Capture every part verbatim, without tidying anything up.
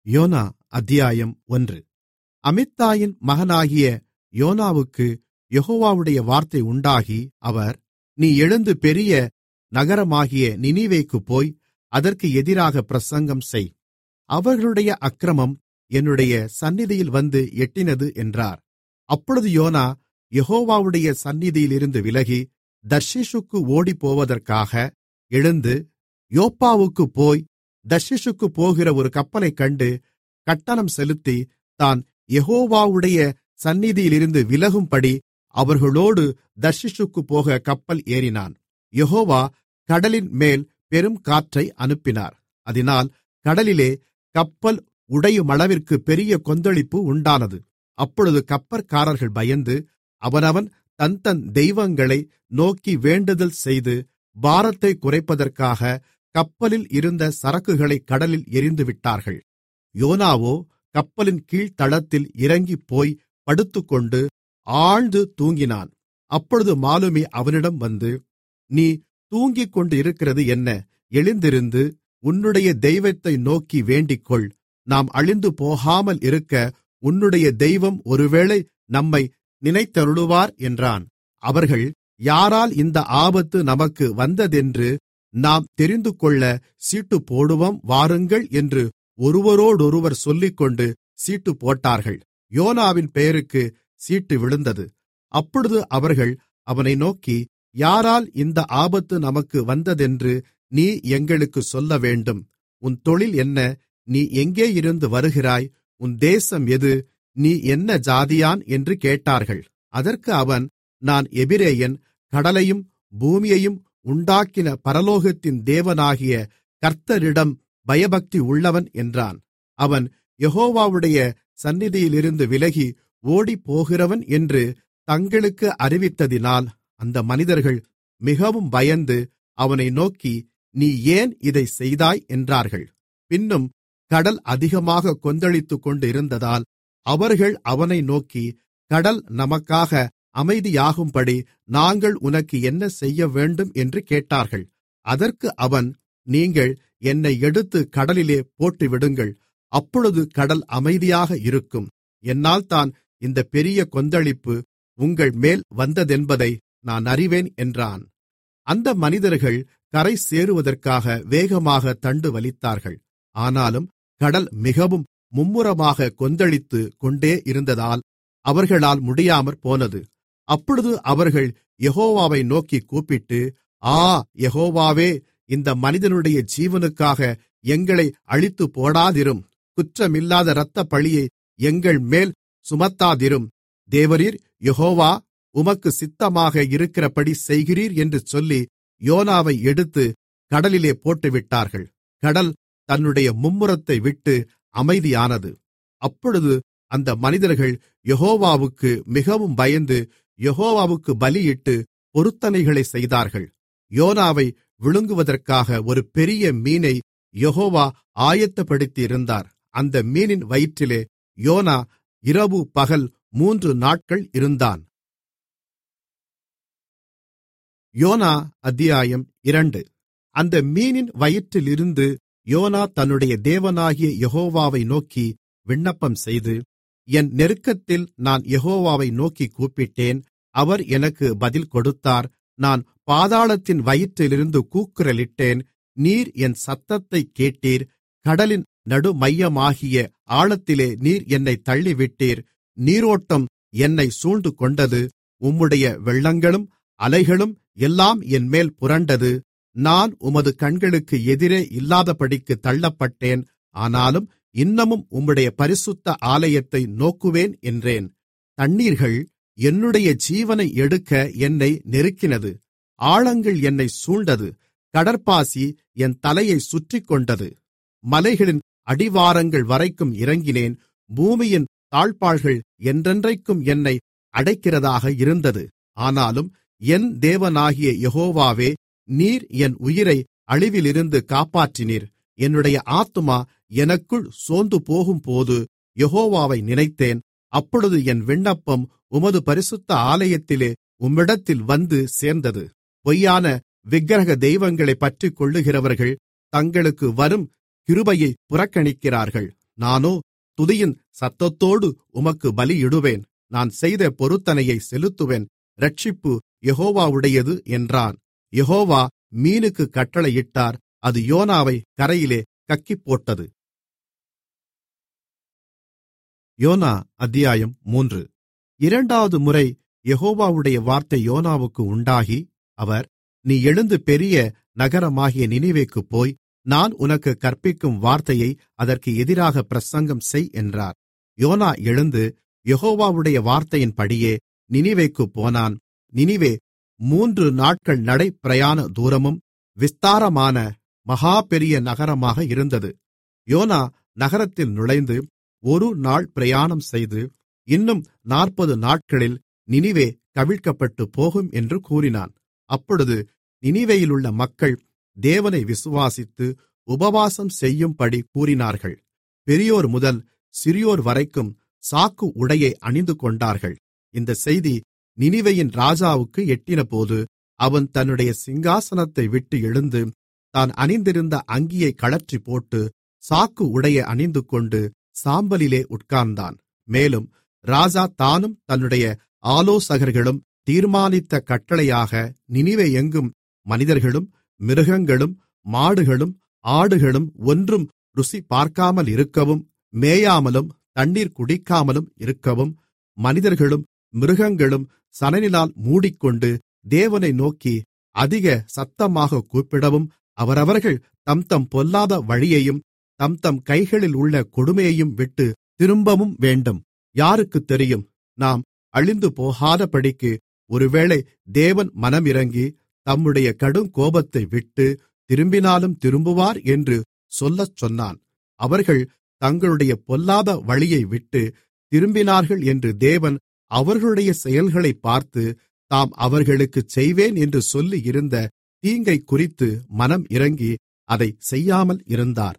YONO அத்தியாயம் ஒன்று. அமித்தாயின் மகனாகிய யோனாவுக்கு யெகோவாவுடைய வார்த்தை உண்டாகி, அவர், நீ எழுந்து பெரிய நகரமாகிய நினிவேக்குப் போய் அதற்கு எதிராகப் பிரசங்கம் செய். அவர்களுடைய அக்கிரமம் என்னுடைய சந்நிதியில் வந்து எட்டினது என்றார். அப்பொழுது யோனா யெகோவாவுடைய சந்நிதியிலிருந்து விலகி தர்ஷீசுக்கு ஓடிப்போவதற்காக எழுந்து யோப்பாவுக்குப் போய், தர்ஷீசுக்குப் போகிற ஒரு கப்பலைக் கண்டு கட்டணம் செலுத்தி, தான் யெகோவாவுடைய சந்நிதியிலிருந்து விலகும்படி அவர்களோடு தர்ஷீசுக்குப் போக கப்பல் ஏறினான். யெகோவா கடலின்மேல் பெரும் காற்றை அனுப்பினார். அதினால் கடலிலே கப்பல் உடையுமளவிற்கு பெரிய கொந்தளிப்பு உண்டானது. அப்பொழுது கப்பற்காரர்கள் பயந்து, அவனவன் தன்தன் தெய்வங்களை நோக்கி வேண்டுதல் செய்து, பாரத்தைக் குறைப்பதற்காக கப்பலில் இருந்த சரக்குகளைக் கடலில் எறிந்துவிட்டார்கள். யோனாவோ கப்பலின் கீழ்த்தளத்தில் இறங்கிப்போய் படுத்துக்கொண்டு ஆழ்ந்து தூங்கினான். அப்பொழுது மாலுமி அவனிடம் வந்து, நீ தூங்கிக்கொண்டிருக்கிறது என்ன? எழுந்திருந்து உன்னுடைய தெய்வத்தை நோக்கி வேண்டிக்கொள். நாம் அழிந்து போகாமல் இருக்க உன்னுடைய தெய்வம் ஒருவேளை நம்மை நினைத்தருளுவார் என்றான். அவர்கள், யாரால் இந்த ஆபத்து நமக்கு வந்ததென்று நாம் தெரிந்துகொள்ள சீட்டு போடுவோம் வாருங்கள் என்று ஒருவரோடொருவர் சொல்லிக்கொண்டு சீட்டு போட்டார்கள். யோனாவின் பெயருக்கு சீட்டு விழுந்தது. அப்பொழுது அவர்கள் அவனை நோக்கி, யாரால் இந்த ஆபத்து நமக்கு வந்ததென்று நீ எங்களுக்குச் சொல்லவேண்டும். உன் தொழில் என்ன? நீ எங்கேயிருந்து வருகிறாய்? உன் தேசம் எது? நீ என்ன ஜாதியான் என்று கேட்டார்கள். அதற்கு அவன், நான் எபிரெயன், கடலையும் பூமியையும் உண்டாக்கின பரலோகத்தின் தேவனாகிய கர்த்தரிடம் பயபக்தி உள்ளவன் என்றான். அவன் யெகோவாவுடைய சந்நிதியிலிருந்து விலகி ஓடிப்போகிறவன் என்று தங்களுக்கு அறிவித்ததினால் அந்த மனிதர்கள் மிகவும் பயந்து அவனை நோக்கி, நீ ஏன் இதைச் செய்தாய் என்றார்கள். பின்னும் கடல் அதிகமாக கொந்தளித்துக் கொண்டிருந்ததால் அவர்கள் அவனை நோக்கி, கடல் நமக்காக அமைதியாகும்படி நாங்கள் உனக்கு என்ன செய்யவேண்டும் என்று கேட்டார்கள். அதற்கு அவன், நீங்கள் என்னை எடுத்து கடலிலே போட்டுவிடுங்கள், அப்பொழுது கடல் அமைதியாக இருக்கும். என்னால்தான் இந்த பெரிய கொந்தளிப்பு உங்கள் மேல் வந்ததென்பதை நான் அறிவேன் என்றான். அந்த மனிதர்கள் கரை சேருவதற்காக வேகமாக தண்டு வலித்தார்கள். ஆனாலும் கடல் மிகவும் மும்முரமாக கொந்தளித்து கொண்டே இருந்ததால் அவர்களால் முடியாமற் போனது. அப்பொழுது அவர்கள் யெகோவாவை நோக்கி கூப்பிட்டு, ஆ யெகோவாவே, இந்த மனிதனுடைய ஜீவனுக்காக எங்களை அழித்துப் போடாதிரும். குற்றமில்லாத இரத்தப்பழியை எங்கள் மேல் சுமத்தாதிரும். தேவரீர் யெகோவா, உமக்கு சித்தமாக இருக்கிறபடி செய்கிறீர் என்று சொல்லி யோனாவை எடுத்து கடலிலே போட்டுவிட்டார்கள். கடல் தன்னுடைய மும்முரத்தை விட்டு அமைதியானது. அப்பொழுது அந்த மனிதர்கள் யெகோவாவுக்கு மிகவும் பயந்து யெகோவாவுக்கு பலியிட்டு பொருத்தனைகளை செய்தார்கள். யோனாவை விழுங்குவதற்காக ஒரு பெரிய மீனை யெகோவா ஆயத்தப்படுத்தியிருந்தார். அந்த மீனின் வயிற்றிலே யோனா இரவு பகல் மூன்று நாட்கள் இருந்தான். யோனா அத்தியாயம் இரண்டு. அந்த மீனின் வயிற்றிலிருந்து யோனா தன்னுடைய தேவனாகிய யெகோவாவை நோக்கி விண்ணப்பம் செய்து, என் நெருக்கத்தில் நான் யெகோவாவை நோக்கி கூப்பிட்டேன். அவர் எனக்கு பதில் கொடுத்தார். நான் பாதாளத்தின் வயிற்றிலிருந்து கூக்குரலிட்டேன். நீர் என் சத்தத்தைக் கேட்டீர். கடலின் நடுமையமாகிய ஆழத்திலே நீர் என்னை தள்ளிவிட்டீர். நீரோட்டம் என்னை சூழ்ந்து கொண்டது. உம்முடைய வெள்ளங்களும் அலைகளும் எல்லாம் என்மேல் புரண்டது. நான் உமது கண்களுக்கு எதிரே இல்லாதபடிக்கு தள்ளப்பட்டேன். ஆனாலும் இன்னமும் உம்முடைய பரிசுத்த ஆலயத்தை நோக்குவேன் என்றேன். தண்ணீர்கள் என்னுடைய ஜீவனை எடுக்க என்னை நெருக்கினது. ஆழங்கள் என்னை சூழ்ந்தது. கடற்பாசி என் தலையை சுற்றிக்கொண்டது. மலைகளின் அடிவாரங்கள் வரைக்கும் இறங்கினேன். பூமியின் தாழ்ப்பாள்கள் என்றென்றைக்கும் என்னை அடைக்கிறதாக இருந்தது. ஆனாலும் என் தேவனாகிய யெகோவாவே, நீர் என் உயிரை அழிவிலிருந்து காப்பாற்றினீர். என்னுடைய ஆத்துமா எனக்குள் சோர்ந்து போகும்போது யெகோவாவை நினைத்தேன். அப்பொழுது என் விண்ணப்பம் உமது பரிசுத்த ஆலயத்திலே உம்மிடத்தில் வந்து சேர்ந்தது. பொய்யான விக்கிரக தெய்வங்களைப் பற்றிக்கொள்ளுகிறவர்கள் தங்களுக்கு வரும் கிருபையை புறக்கணிக்கிறார்கள். நானோ துதியின் சத்தத்தோடு உமக்கு பலியிடுவேன். நான் செய்த பொருத்தனையை செலுத்துவேன். இரட்சிப்பு யெகோவாவுடையது என்றான். யெகோவா மீனுக்கு கட்டளையிட்டார். அது யோனாவை கரையிலே கக்கிப்போட்டது. யோனா அத்தியாயம் மூன்று. இரண்டாவது முறை யெகோவாவுடைய வார்த்தை யோனாவுக்கு உண்டாகி, அவர், நீ எழுந்து பெரிய நகரமாகிய நினிவேக்குப் போய், நான் உனக்கு கற்பிக்கும் வார்த்தையை அதற்கு எதிராக பிரசங்கம் செய் என்றார். யோனா எழுந்து யெகோவாவுடைய வார்த்தையின்படியே நினிவேக்குப் போனான். நினிவே மூன்று நாட்கள் நடை பிரயாண தூரமும் விஸ்தாரமான மகா பெரிய நகரமாக இருந்தது. யோனா நகரத்தில் நுழைந்து ஒரு நாள் பிரயாணம் செய்து, இன்னும் நாற்பது நாட்களில் நினிவே கவிழ்க்கப்பட்டு போகும் என்று கூறினான். அப்பொழுது நினிவேயிலுள்ள மக்கள் தேவனை விசுவாசித்து உபவாசம் செய்யும்படி கூறினார்கள். பெரியோர் முதல் சிறியோர் வரைக்கும் சாக்கு உடையை அணிந்து கொண்டார்கள். இந்த செய்தி நினிவேயின் ராஜாவுக்கு எட்டினபோது, அவன் தன்னுடைய சிங்காசனத்தை விட்டு எழுந்து தான் அணிந்திருந்த அங்கியை கழற்றிப்போட்டு சாக்கு உடையை அணிந்துகொண்டு சாம்பலிலே உட்கார்ந்தான். மேலும் ராஜா தானும் தன்னுடைய ஆலோசகர்களும் தீர்மானித்த கட்டளையாக நினிவே எங்கும் மனிதர்களும் மிருகங்களும் மாடுகளும் ஆடுகளும் ஒன்றும் ருசி பார்க்காமல் இருக்கவும், மேயாமலும் தண்ணீர் குடிக்காமலும் இருக்கவும், மனிதர்களும் மிருகங்களும் சணலினால் மூடிக்கொண்டு தேவனை நோக்கி அதிக சத்தமாக கூப்பிடவும், அவரவர்கள் தம்தம் பொல்லாத வழியையும் தம்தம் கைகளில் உள்ள கொடுமையையும் விட்டு திரும்பவும் வேண்டும். யாருக்குத் தெரியும், நாம் அழிந்து போகாதபடிக்கு ஒருவேளை தேவன் மனமிரங்கி தம்முடைய கடுங்கோபத்தை விட்டு திரும்பினாலும் திரும்புவார் என்று சொல்லச் சொன்னான். அவர்கள் தங்களுடைய பொல்லாத வழியை விட்டு திரும்பினார்கள் என்று தேவன் அவர்களுடைய செயல்களைப் பார்த்து, தாம் அவர்களுக்குச் செய்வேன் என்று சொல்லியிருந்த தீங்கைக் குறித்து மனம் இரங்கி அதைச் செய்யாமல் இருந்தார்.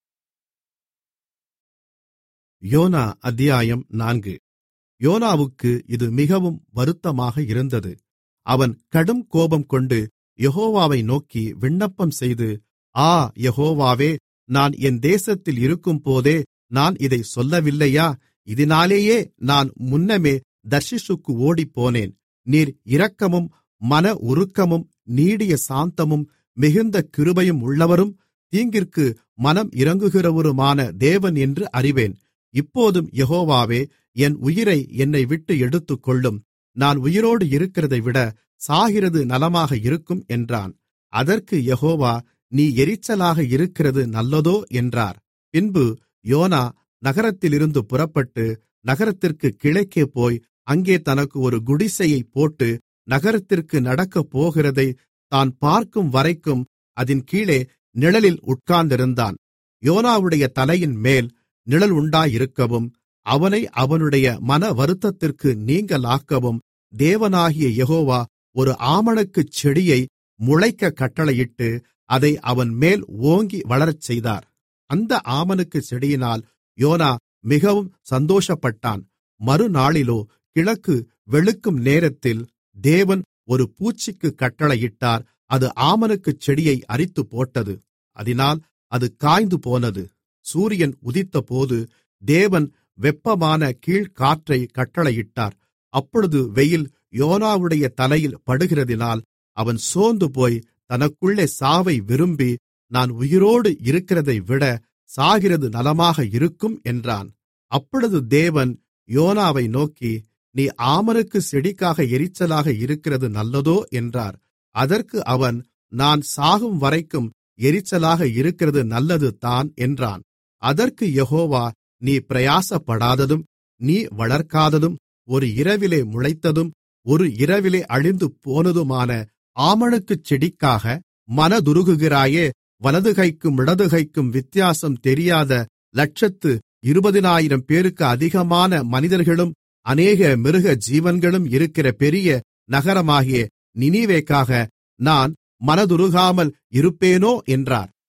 யோனா அத்தியாயம் நான்கு. யோனாவுக்கு இது மிகவும் வருத்தமாக இருந்தது. அவன் கடும் கோபம் கொண்டு யெகோவாவை நோக்கி விண்ணப்பம் செய்து, ஆ யெகோவாவே, நான் என் தேசத்தில் இருக்கும்போதே நான் இதை சொல்லவில்லையா? இதனாலேயே நான் முன்னமே தர்ஷீசுக்கு ஓடிப்போனேன். நீர் இரக்கமும் மன உருக்கமும் நீடிய சாந்தமும் மிகுந்த கிருபையும் உள்ளவரும் தீங்கிற்கு மனம் இரங்குகிறவருமான தேவன் என்று அறிவேன். இப்போதும் யெகோவாவே, என் உயிரை என்னை விட்டு எடுத்துக்கொள்ளும். நான் உயிரோடு இருக்கிறதைவிட சாகிறது நலமாக இருக்கும் என்றான். அதற்கு யெகோவா, நீ எரிச்சலாக இருக்கிறது நல்லதோ என்றார். பின்பு யோனா நகரத்திலிருந்து புறப்பட்டு நகரத்திற்கு கிழக்கே போய் அங்கே தனக்கு ஒரு குடிசையைப் போட்டு நகரத்திற்கு நடக்கப் போகிறதை தான் பார்க்கும் வரைக்கும் அதின் கீழே நிழலில் உட்கார்ந்திருந்தான். யோனாவுடைய தலையின் மேல் நிழல் உண்டாயிருக்கவும், அவனை அவனுடைய மன வருத்தத்திற்கு நீங்கலாக்கவும் தேவனாகிய யெகோவா ஒரு ஆமணக்குச் செடியை முளைக்கக் கட்டளையிட்டு அதை அவன் மேல் ஓங்கி வளரச் செய்தார். அந்த ஆமணக்குச் செடியினால் யோனா மிகவும் சந்தோஷப்பட்டான். மறுநாளிலோ கிழக்கு வெளுக்கும் நேரத்தில் தேவன் ஒரு பூச்சிக்குக் கட்டளையிட்டார். அது ஆமணக்குச் செடியை அரித்துப்போட்டது. அதினால் அது காய்ந்து போனது. சூரியன் உதித்தபோது தேவன் வெப்பமான கீழ்காற்றை கட்டளையிட்டார். அப்பொழுது வெயில் யோனாவுடைய தலையில் படுகிறதினால் அவன் சோர்ந்துபோய் தனக்குள்ளே சாவை விரும்பி, நான் உயிரோடு இருக்கிறதைவிட சாகிறது நலமாக இருக்கும் என்றான். அப்பொழுது தேவன் யோனாவை நோக்கி, நீ ஆமணக்கு செடிக்காக எரிச்சலாக இருக்கிறது நல்லதோ என்றார். அதற்கு அவன், நான் சாகும் வரைக்கும் எரிச்சலாக இருக்கிறது நல்லது தான் என்றான். அதற்கு யெகோவா, நீ பிரயாசப்படாததும் நீ வளர்க்காததும் ஒரு இரவிலே முளைத்ததும் ஒரு இரவிலே அழிந்து போனதுமான ஆமணக்குச் செடிக்காக மனதுருகுகிறாயே, வலதுகைக்கும் இடதுகைக்கும் வித்தியாசம் தெரியாத லட்சத்து இருபதினாயிரம் பேருக்கு அதிகமான மனிதர்களும் அநேக மிருக ஜீவன்களும் இருக்கிற பெரிய நகரமாகிய நினிவேக்காக நான் மனதுருகாமல் இருப்பேனோ என்றார்.